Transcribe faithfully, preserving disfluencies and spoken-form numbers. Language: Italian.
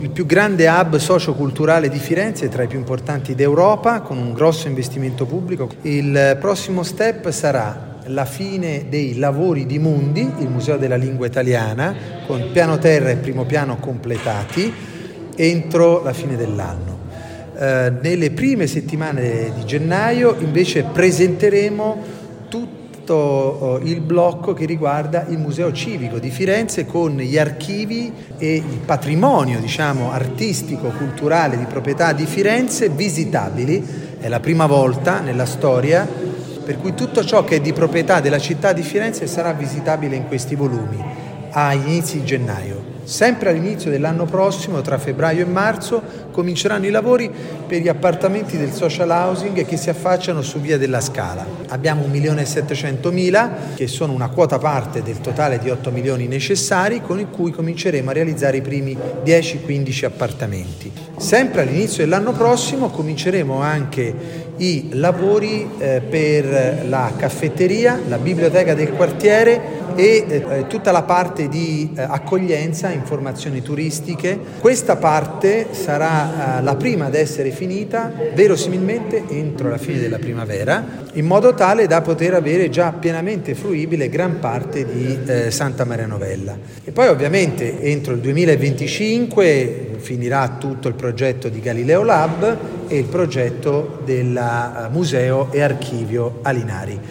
Il più grande hub socioculturale di Firenze, tra i più importanti d'Europa, con un grosso investimento pubblico. Il prossimo step sarà la fine dei lavori di Mundi, il Museo della Lingua Italiana, con piano terra e primo piano completati, entro la fine dell'anno. Eh, nelle prime settimane di gennaio invece presenteremo tutto il blocco che riguarda il Museo Civico di Firenze, con gli archivi e il patrimonio, diciamo, artistico, culturale di proprietà di Firenze visitabili. È la prima volta nella storia per cui tutto ciò che è di proprietà della città di Firenze sarà visitabile in questi volumi agli inizi di gennaio. Sempre all'inizio dell'anno prossimo, tra febbraio e marzo, cominceranno i lavori per gli appartamenti del social housing che si affacciano su Via della Scala. Abbiamo un milione e settecentomila, che sono una quota parte del totale di otto milioni necessari, con cui cominceremo a realizzare i primi dieci quindici appartamenti. Sempre all'inizio dell'anno prossimo cominceremo anche i lavori eh, per la caffetteria, la biblioteca del quartiere e eh, tutta la parte di eh, accoglienza, informazioni turistiche. Questa parte sarà eh, la prima ad essere finita, verosimilmente entro la fine della primavera, in modo tale da poter avere già pienamente fruibile gran parte di eh, Santa Maria Novella. E poi ovviamente entro il duemilaventicinque finirà tutto il progetto di Galileo Lab e il progetto del Museo e Archivio Alinari.